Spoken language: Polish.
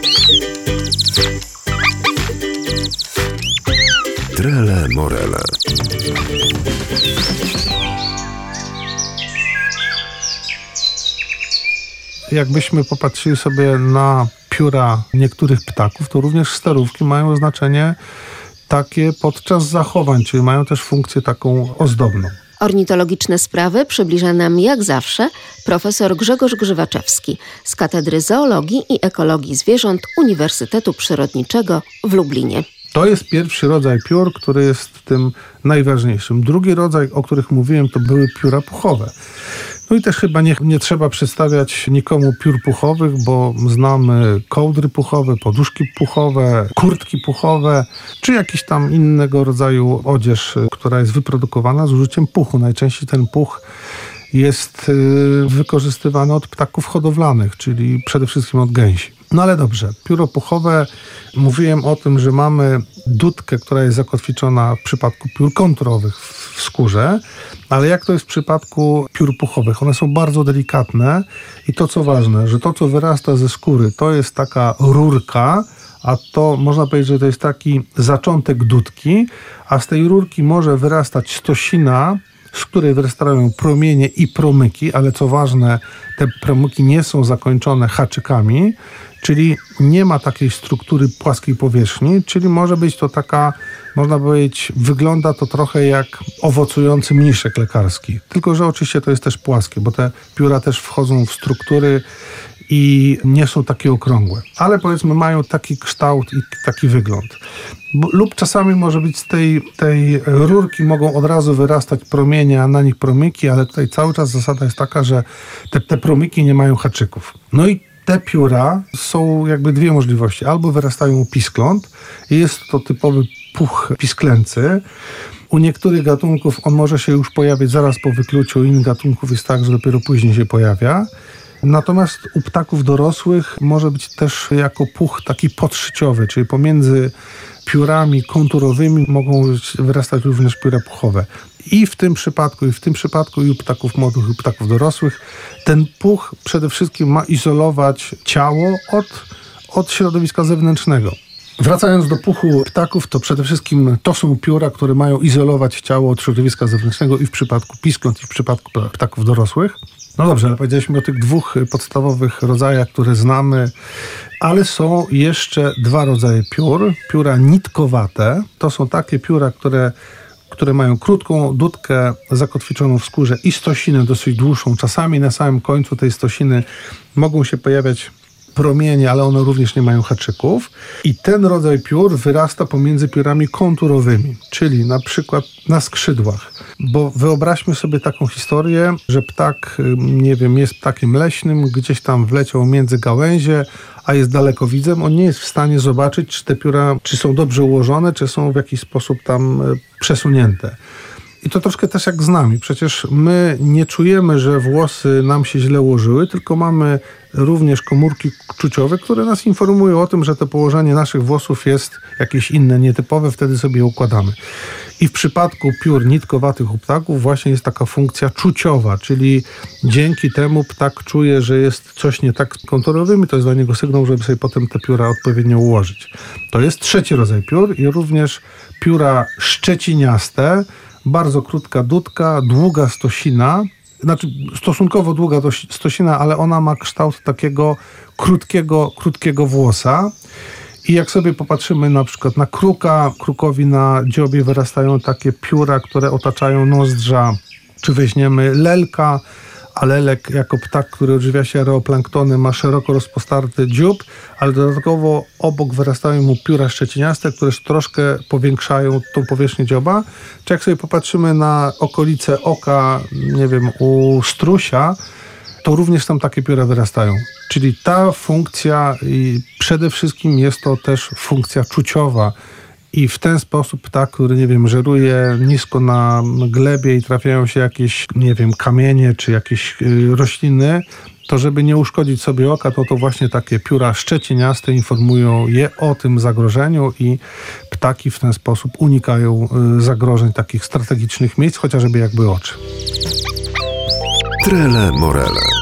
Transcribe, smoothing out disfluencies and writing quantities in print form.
Trele Morele. Jakbyśmy popatrzyli sobie na pióra niektórych ptaków, to również starówki mają znaczenie takie podczas zachowań, czyli mają też funkcję taką ozdobną. Ornitologiczne sprawy przybliża nam jak zawsze profesor Grzegorz Grzywaczewski z Katedry Zoologii i Ekologii Zwierząt Uniwersytetu Przyrodniczego w Lublinie. To jest pierwszy rodzaj piór, który jest tym najważniejszym. Drugi rodzaj, o których mówiłem, to były pióra puchowe. No i też chyba nie trzeba przedstawiać nikomu piór puchowych, bo znamy kołdry puchowe, poduszki puchowe, kurtki puchowe, czy jakiś tam innego rodzaju odzież, która jest wyprodukowana z użyciem puchu. Najczęściej ten puch jest wykorzystywany od ptaków hodowlanych, czyli przede wszystkim od gęsi. No ale dobrze, pióro puchowe, mówiłem o tym, że mamy dudkę, która jest zakotwiczona w przypadku piór konturowych w skórze, ale jak to jest w przypadku piór puchowych? One są bardzo delikatne i to co ważne, że to co wyrasta ze skóry to jest taka rurka, a to można powiedzieć, że to jest taki zaczątek dudki, a z tej rurki może wyrastać stosina, z której wyrastają promienie i promyki, ale co ważne, te promyki nie są zakończone haczykami, czyli nie ma takiej struktury płaskiej powierzchni, czyli może być to taka, można powiedzieć, wygląda to trochę jak owocujący mniszek lekarski. Tylko że oczywiście to jest też płaskie, bo te pióra też wchodzą w struktury i nie są takie okrągłe. Ale powiedzmy mają taki kształt i taki wygląd. Lub czasami może być z tej rurki mogą od razu wyrastać promienie, a na nich promyki, ale tutaj cały czas zasada jest taka, że te promyki nie mają haczyków. No i te pióra są jakby dwie możliwości. Albo wyrastają piskląt i jest to typowy puch pisklęcy. U niektórych gatunków on może się już pojawić zaraz po wykluciu, u innych gatunków jest tak, że dopiero później się pojawia. Natomiast u ptaków dorosłych może być też jako puch taki podszyciowy, czyli pomiędzy piórami konturowymi mogą wyrastać również pióra puchowe. I w tym przypadku i u ptaków młodych, i u ptaków dorosłych ten puch przede wszystkim ma izolować ciało od środowiska zewnętrznego. Wracając do puchu ptaków, to przede wszystkim to są pióra, które mają izolować ciało od środowiska zewnętrznego i w przypadku piskląt, i w przypadku ptaków dorosłych. No dobrze, ale powiedzieliśmy o tych dwóch podstawowych rodzajach, które znamy, ale są jeszcze dwa rodzaje piór. Pióra nitkowate, to są takie pióra, które mają krótką dudkę zakotwiczoną w skórze i stosinę dosyć dłuższą. Czasami na samym końcu tej stosiny mogą się pojawiać promienie, ale one również nie mają haczyków. I ten rodzaj piór wyrasta pomiędzy piórami konturowymi, czyli na przykład na skrzydłach. Bo wyobraźmy sobie taką historię, że ptak, nie wiem, jest ptakiem leśnym, gdzieś tam wleciał między gałęzie, a jest dalekowidzem. On nie jest w stanie zobaczyć, czy te pióra, czy są dobrze ułożone, czy są w jakiś sposób tam przesunięte. I to troszkę też jak z nami. Przecież my nie czujemy, że włosy nam się źle ułożyły, tylko mamy również komórki czuciowe, które nas informują o tym, że to położenie naszych włosów jest jakieś inne, nietypowe, wtedy sobie je układamy. I w przypadku piór nitkowatych u ptaków właśnie jest taka funkcja czuciowa, czyli dzięki temu ptak czuje, że jest coś nie tak z konturowymi, to jest dla niego sygnał, żeby sobie potem te pióra odpowiednio ułożyć. To jest trzeci rodzaj piór i również pióra szczeciniaste, bardzo krótka dudka, długa stosina, znaczy stosunkowo długa stosina, ale ona ma kształt takiego krótkiego włosa. I jak sobie popatrzymy na przykład na krukowi na dziobie wyrastają takie pióra, które otaczają nozdrza, czy weźmiemy lelka, a lelek jako ptak, który odżywia się aeroplanktonem, ma szeroko rozpostarty dziób, ale dodatkowo obok wyrastają mu pióra szczeciniaste, które troszkę powiększają tą powierzchnię dzioba. Czy jak sobie popatrzymy na okolice oka, nie wiem, u strusia, to również tam takie pióra wyrastają. Czyli ta funkcja i przede wszystkim jest to też funkcja czuciowa. I w ten sposób ptak, który, nie wiem, żeruje nisko na glebie i trafiają się jakieś, nie wiem, kamienie czy jakieś rośliny, to żeby nie uszkodzić sobie oka, to właśnie takie pióra szczeciniaste informują je o tym zagrożeniu i ptaki w ten sposób unikają zagrożeń takich strategicznych miejsc, chociażby jakby oczy. Trele Morele.